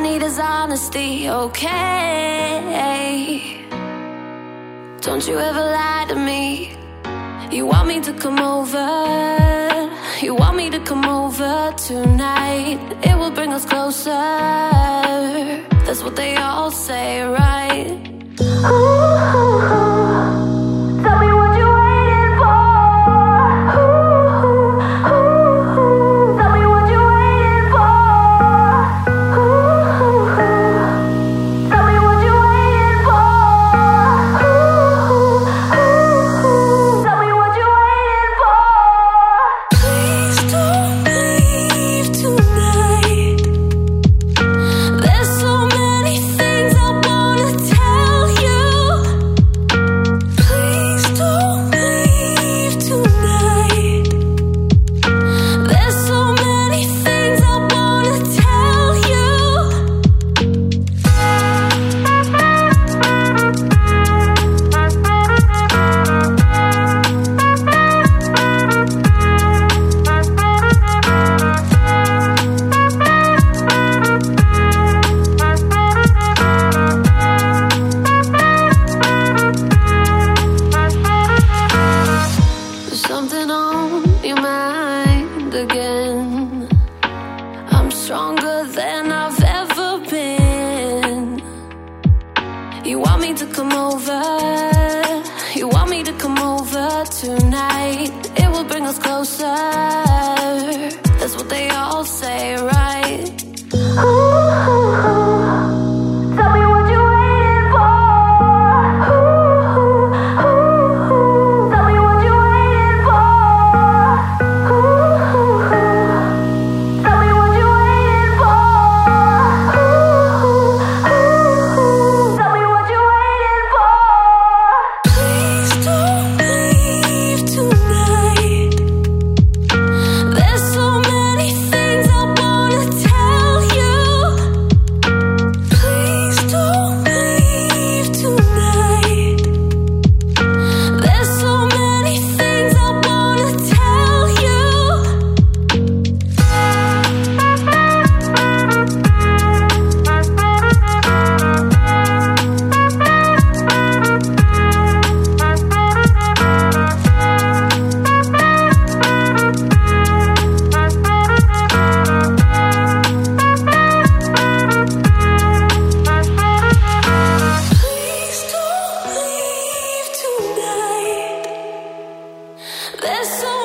need is honesty, okay? Don't you ever lie to me. You want me to come over. You want me to come over tonight. It will bring us closer. That's what they all say, right? Ooh. Tell me what you're waiting for. Tell me what you're waiting for. Tell me what you're waiting for. Tell me what you're waiting for. Please don't leave tonight. There's so many things I wanna tell you. Please don't leave tonight. There's so many things I wanna tell you. There's something on your mind again. I'm stronger than I've ever been. You want me to come over. You want me to come over tonight. It will bring us closer. That's what they all say, right? Ooh. Tell me what you're waiting for. Tell me what you're waiting for. Tell me what you're waiting for. Tell me what you're waiting for. Please don't leave tonight. There's so many things I wanna tell you. Please don't leave tonight. There's so many things I wanna tell you. Please don't leave tonight. There's so